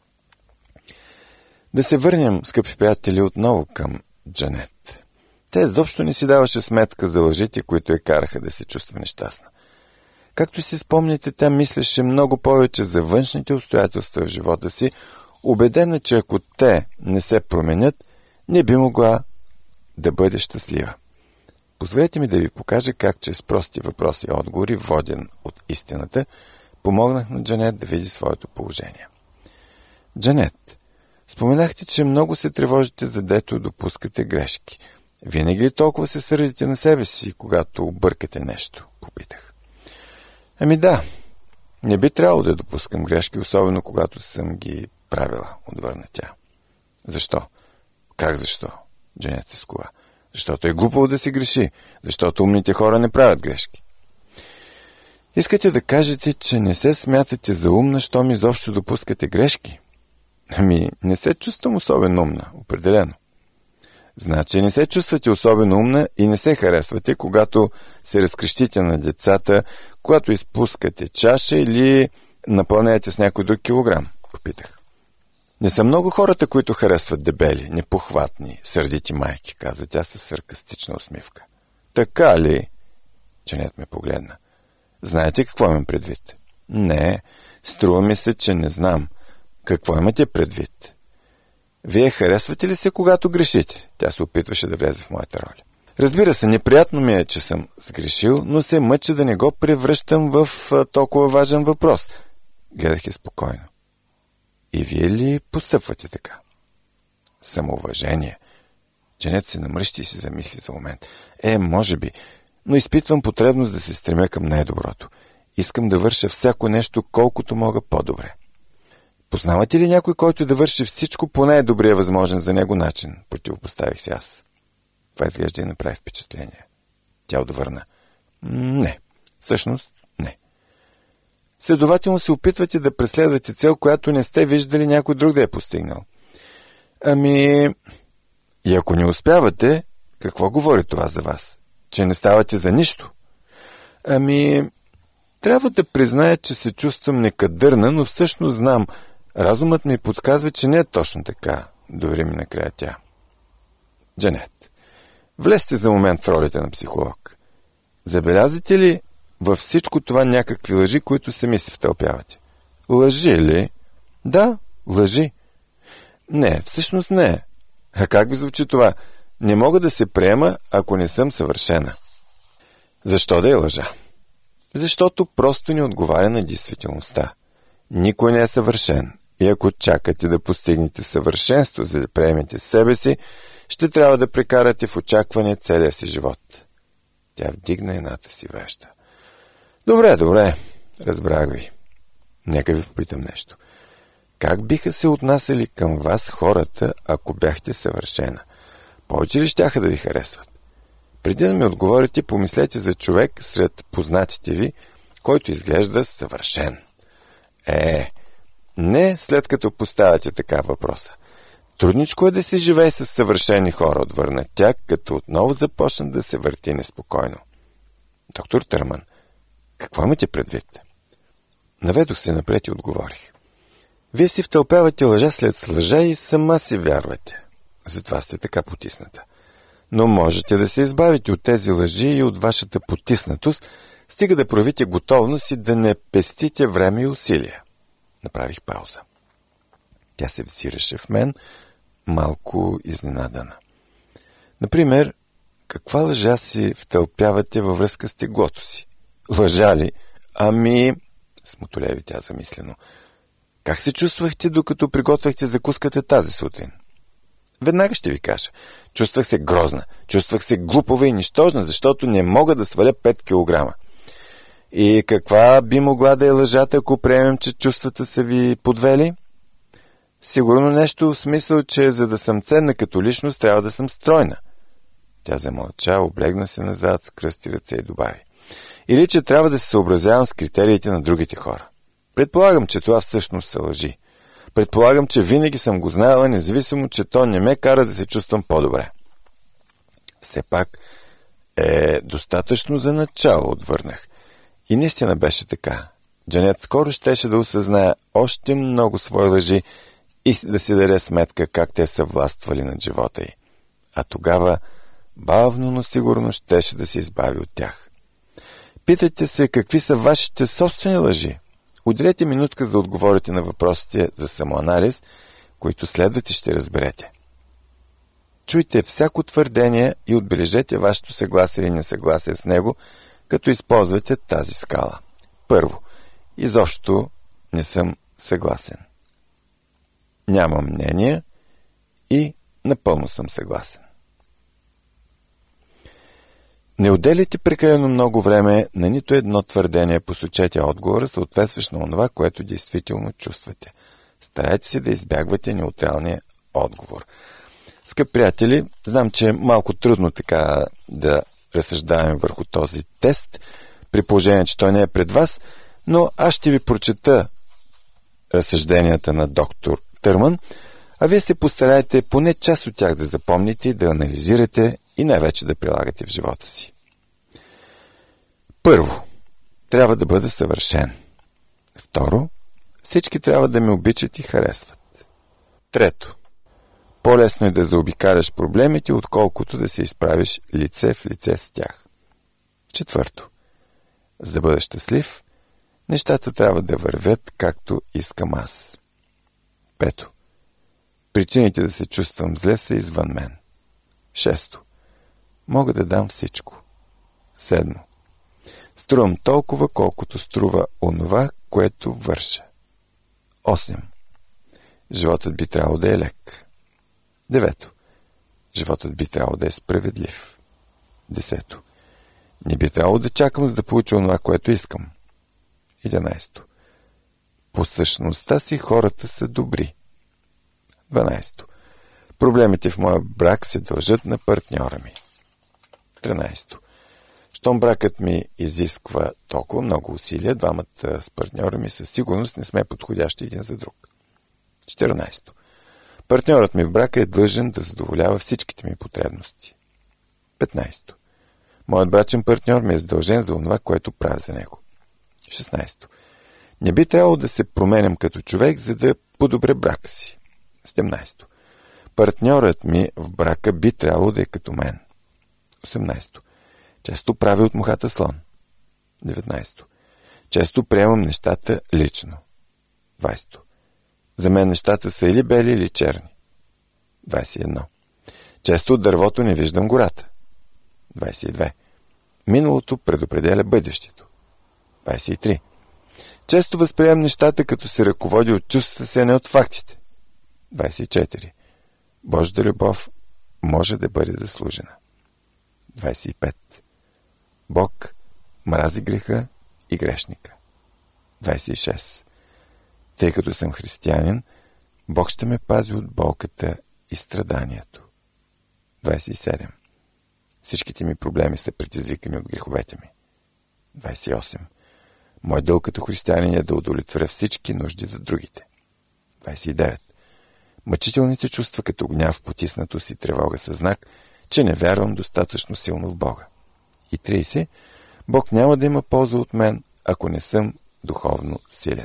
Да се върнем, скъпи приятели, отново към Джанет. Тя изобщо не си даваше сметка за лъжите, които я караха да се чувства нещастна. Както си спомняте, тя мислеше много повече за външните обстоятелства в живота си, убедена, че ако те не се променят, не би могла да бъде щастлива. Позволете ми да ви покажа как чрез прости въпроси и отговори, воден от истината, помогнах на Джанет да види своето положение. Джанет, споменахте, че много се тревожите, за дето допускате грешки. Винаги ли толкова се сърдите на себе си, когато объркате нещо? Попитах. Ами да, не би трябвало да допускам грешки, особено когато съм ги правила, отвърна тя. Защо? Как защо? Джанет се скува. Защото е глупаво да се греши, защото умните хора не правят грешки. Искате да кажете, че не се смятате за умна, щом изобщо допускате грешки? Ами, не се чувствам особено умна, определено. Значи не се чувствате особено умна и не се харесвате, когато се разкрещите на децата, когато изпускате чаша или напълняете с някой друг килограм, попитах. Не са много хората, които харесват дебели, непохватни, сърдити майки, каза тя със саркастична усмивка. Така ли? Джанет ме погледна. Знаете какво имам предвид? Не, струва ми се, че не знам. Какво имате предвид? Вие харесвате ли се, когато грешите? Тя се опитваше да влезе в моята роля. Разбира се, неприятно ми е, че съм сгрешил, но се мъча да не го превръщам в толкова важен въпрос. Гледах я спокойно. И вие ли постъпвате така? Самоуважение. Джанет се намръщи и се замисли за момент. Може би, но изпитвам потребност да се стремя към най-доброто. Искам да върша всяко нещо, колкото мога по-добре. Познавате ли някой, който да върши всичко по най-добрия възможен за него начин? Противопоставих се аз. Това изглежда и направи впечатление. Тя отвърна. Не. Всъщност, не. Следователно се опитвате да преследвате цел, която не сте виждали някой друг да е постигнал. И ако не успявате, какво говори това за вас? Че не ставате за нищо? Трябва да призная, че се чувствам некадърна, но всъщност знам. Разумът ми подсказва, че не е точно така, довери ми накрая тя. Джанет, влезте за момент в ролята на психолог. Забелязвате ли във всичко това някакви лъжи, които сами се втълпявате? Лъжи ли? Да, лъжи. Не, всъщност не. А как ви звучи това? Не мога да се приема, ако не съм съвършена. Защо да е лъжа? Защото просто не отговаря на действителността. Никой не е съвършен. И ако чакате да постигнете съвършенство, за да приемете себе си, ще трябва да прекарате в очакване целия си живот. Тя вдигна едната си вежда. Добре, разбрах ви. Нека ви попитам нещо. Как биха се отнасяли към вас хората, ако бяхте съвършена? Повече ли щяха да ви харесват? Преди да ми отговорите, помислете за човек сред познатите ви, който изглежда съвършен. Не след като поставяте така въпроса. Трудничко е да се живее с съвършени хора, отвърна тя, като отново започна да се върти неспокойно. Доктор Търман, какво имате предвид? Наведох се напред и отговорих. Вие си втълпявате лъжа след лъжа и сама си вярвате. Затова сте така потисната. Но можете да се избавите от тези лъжи и от вашата потиснатост, стига да проявите готовност и да не пестите време и усилия. Направих пауза. Тя се взираше в мен, малко изненадана. Например, каква лъжа си втълпявате във връзка с теглото си? Лъжа ли? Ами, смотолеви тя замислено. Как се чувствахте, докато приготвяхте закуската тази сутрин? Веднага ще ви кажа. Чувствах се грозна, чувствах се глупава и нищожна, защото не мога да сваля 5 килограма. И каква би могла да е лъжата, ако приемем, че чувствата са ви подвели? Сигурно нещо в смисъл, че за да съм ценна като личност, трябва да съм стройна. Тя замълча, облегна се назад, скръсти ръце и добави. Или че трябва да се съобразявам с критериите на другите хора. Предполагам, че това всъщност са лъжи. Предполагам, че винаги съм го знаела, независимо, че то не ме кара да се чувствам по-добре. Все пак е достатъчно за начало, отвърнах. И наистина беше така. Джанет скоро щеше да осъзнае още много свои лъжи и да си даде сметка как те са властвали над живота й. А тогава бавно, но сигурно щеше да се избави от тях. Питайте се какви са вашите собствени лъжи. Отделете минутка, за да отговорите на въпросите за самоанализ, които следват и ще разберете. Чуйте всяко твърдение и отбележете вашето съгласие или несъгласие с него, като използвате тази скала. Първо, изобщо не съм съгласен. Нямам мнение и напълно съм съгласен. Не отделите прекалено много време на нито едно твърдение, посочете отговора, съответстващ на това, което действително чувствате. Старайте се да избягвате неутралния отговор. Скъпи приятели, знам, че е малко трудно така да разсъждаваме върху този тест, при положение, че той не е пред вас, но аз ще ви прочета разсъжденията на доктор Търман, а вие се постарайте поне част от тях да запомните, да анализирате и най-вече да прилагате в живота си. Първо, трябва да бъда съвършен. Второ, всички трябва да ме обичат и харесват. Трето, по-лесно е да заобикаляш проблемите, отколкото да се изправиш лице в лице с тях. Четвърто, за да бъда щастлив, нещата трябва да вървят както искам аз. Пето, причините да се чувствам зле са извън мен. Шесто, мога да дам всичко. Седмо, струвам толкова, колкото струва онова, което върша. 8. Животът би трябвало да е лек. 9. Животът би трябвало да е справедлив. 10. Не би трябвало да чакам, за да получа онова, което искам. 11. По същността си хората са добри. 12. Проблемите в моя брак се дължат на партньора ми. 13. Щом бракът ми изисква толкова много усилия, двамата с партньора ми със сигурност не сме подходящи един за друг. 14. Партньорът ми в брака е длъжен да задоволява всичките ми потребности. 15. Моят брачен партньор ми е задължен за това, което правя за него. 16. Не би трябвало да се променям като човек, за да подобря брака си. 17. Партньорът ми в брака би трябвало да е като мен. 18. Често правя от мухата слон. 19. Често приемам нещата лично. 20. За мен нещата са или бели, или черни. 21. Често от дървото не виждам гората. 22. Миналото предопределя бъдещето. 23. Често възприемам нещата, като се ръководи от чувствата си, а не от фактите. 24. Божията любов може да бъде заслужена. 25. Бог мрази греха и грешника. 26. Тъй като съм християнин, Бог ще ме пази от болката и страданието. 27. Всичките ми проблеми са предизвикани от греховете ми. 28. Мой дълг като християнин е да удовлетворя всички нужди за другите. 29. Мъчителните чувства като гняв, потиснатост и тревога са знак, че не вярвам достатъчно силно в Бога. И 30. Бог няма да има полза от мен, ако не съм духовно силен.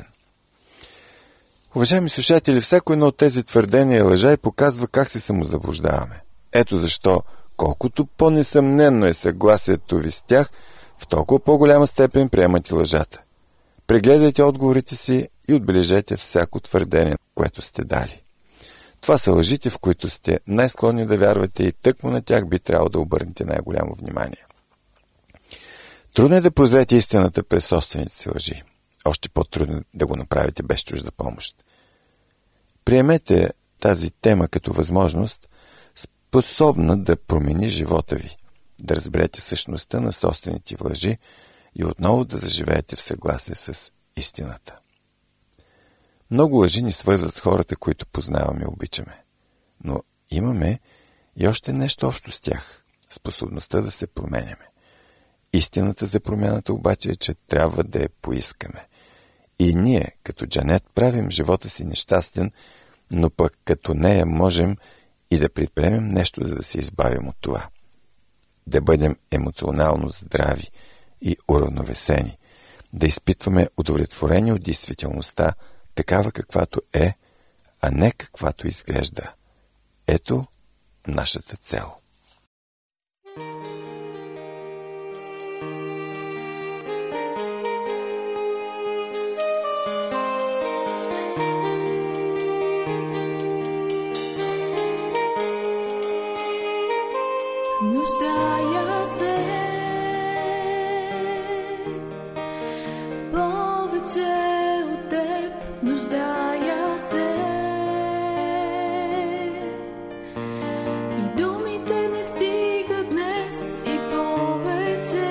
Уважаеми слушатели, всяко едно от тези твърдения е лъжа и показва как се самозаблуждаваме. Ето защо колкото по-несъмненно е съгласието ви с тях, в толкова по-голяма степен приемате лъжата. Прегледайте отговорите си и отбележете всяко твърдение, което сте дали. Това са лъжите, в които сте най-склонни да вярвате и тъкмо на тях би трябвало да обърнете най-голямо внимание. Трудно е да прозрете истината през собствените си лъжи. Още по-трудно да го направите без чужда помощ. Приемете тази тема като възможност, способна да промени живота ви, да разберете същността на собствените лъжи и отново да заживеете в съгласие с истината. Много лъжи ни свързват с хората, които познаваме и обичаме. Но имаме и още нещо общо с тях – способността да се променяме. Истината за промяната обаче е, че трябва да я поискаме. И ние, като Джанет, правим живота си нещастен, но пък като нея можем и да предприемем нещо, за да се избавим от това. Да бъдем емоционално здрави и уравновесени, да изпитваме удовлетворение от действителността, такава каквато е, а не каквато изглежда. Ето нашата цел. Нуждая се повече от теб, нуждая се и думите не стигат днес и повече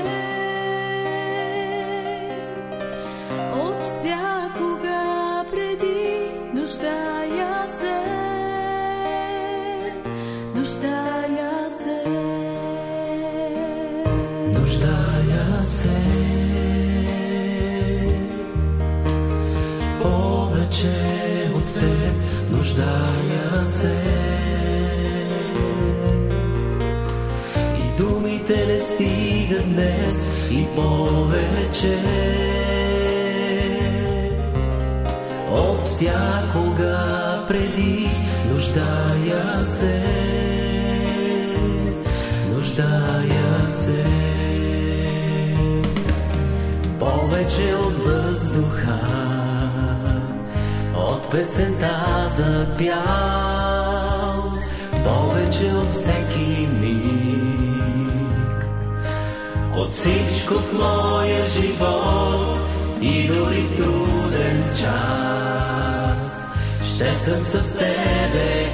от всякога преди, нуждая се, нуждая се. Нуждая се повече от теб, нуждая се и думите не стигат днес и повече от всякога преди, нуждая се, нуждая се. Повече от въздуха, от песента запял, повече от всеки миг, от всичко в моя живот и дори в труден час, ще съм с тебе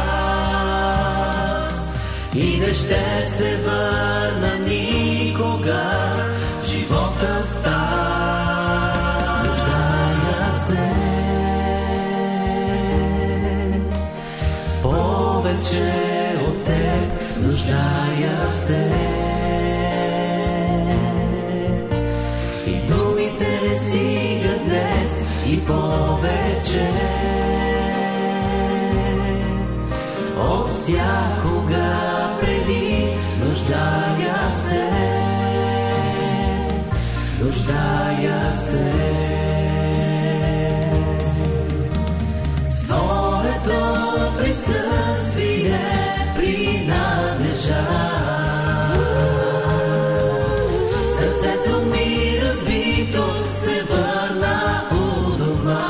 аз и не ще се върна никога. Живота става, нуждая се повече от теб, нуждая се и думите не стигат днес и повече от всякога преди, нуждая се, нуждая се. Твоето присъствие принадлежа. Сърцето ми разбито се върна у дома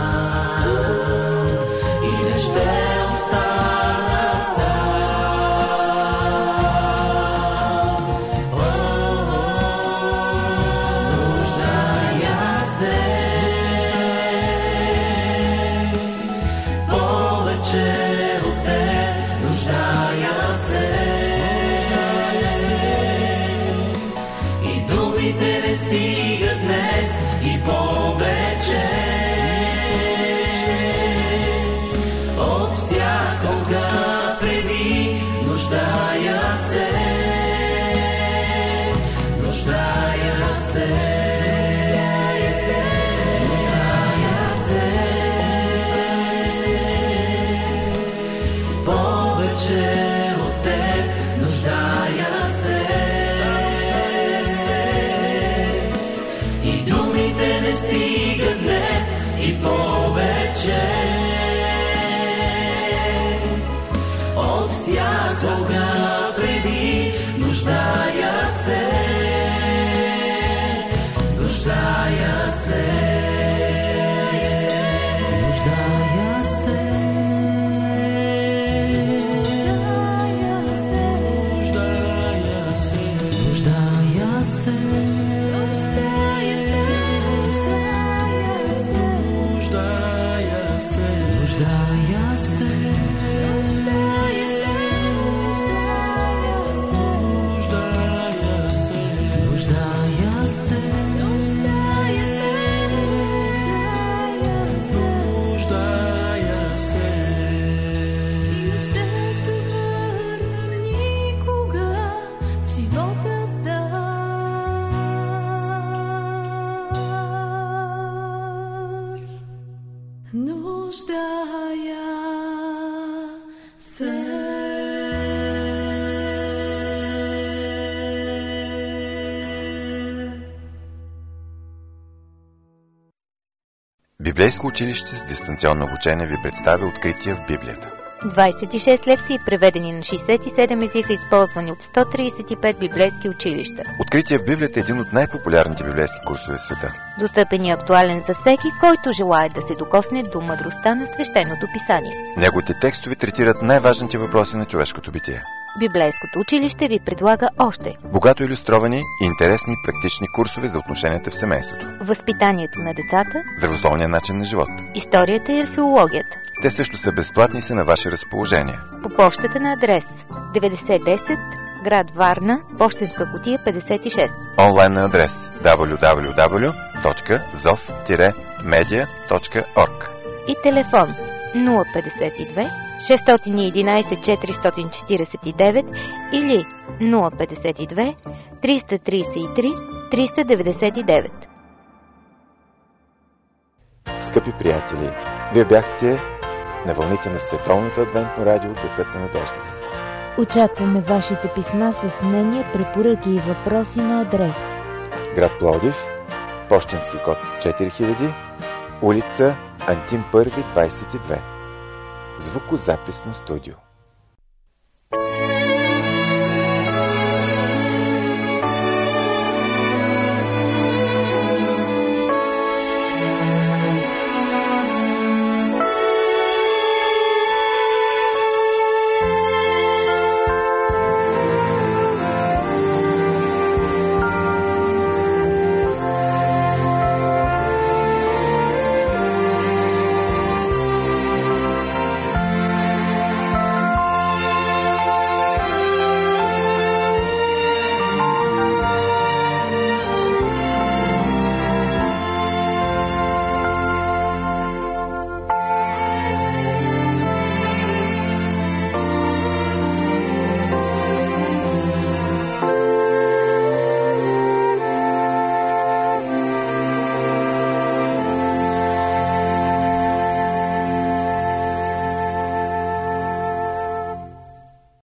и не ще остана сам. Нуждая се повече от теб, нуждая се и думите не стигат днес и повече от всякога преди, нуждая се, нуждая се, нуждая се повече от теб, нуждая се и думите не стигат днес и повече от всякога преди, нуждая се, нуждая се, нуждая се, нуждая се, нуждая се, Библейско училище с дистанционно обучение ви представя Откритие в Библията. 26 лекции, преведени на 67 езика, използвани от 135 библейски училища. Откритие в Библията е един от най-популярните библейски курсове в света. Достъпен и актуален за всеки, който желае да се докосне до мъдростта на свещеното писание. Неговите текстове третират най-важните въпроси на човешкото битие. Библейското училище ви предлага още богато илюстровани и интересни практични курсове за отношенията в семейството, възпитанието на децата, здравословния начин на живот, историята и археологията. Те също са безплатни и са на ваше разположение. По почтата на адрес 9010, град Варна, пощенска кутия 56. Онлайн на адрес www.zov-media.org и телефон 052 611 449 или 052 333 399. Скъпи приятели, вие бяхте на вълните на Световното адвентно радио Гласът на надеждата. Очакваме вашите писма с мнения, препоръки и въпроси на адрес: град Пловдив, пощенски код 4000, улица Антим 1, 22. Звукозаписно студио.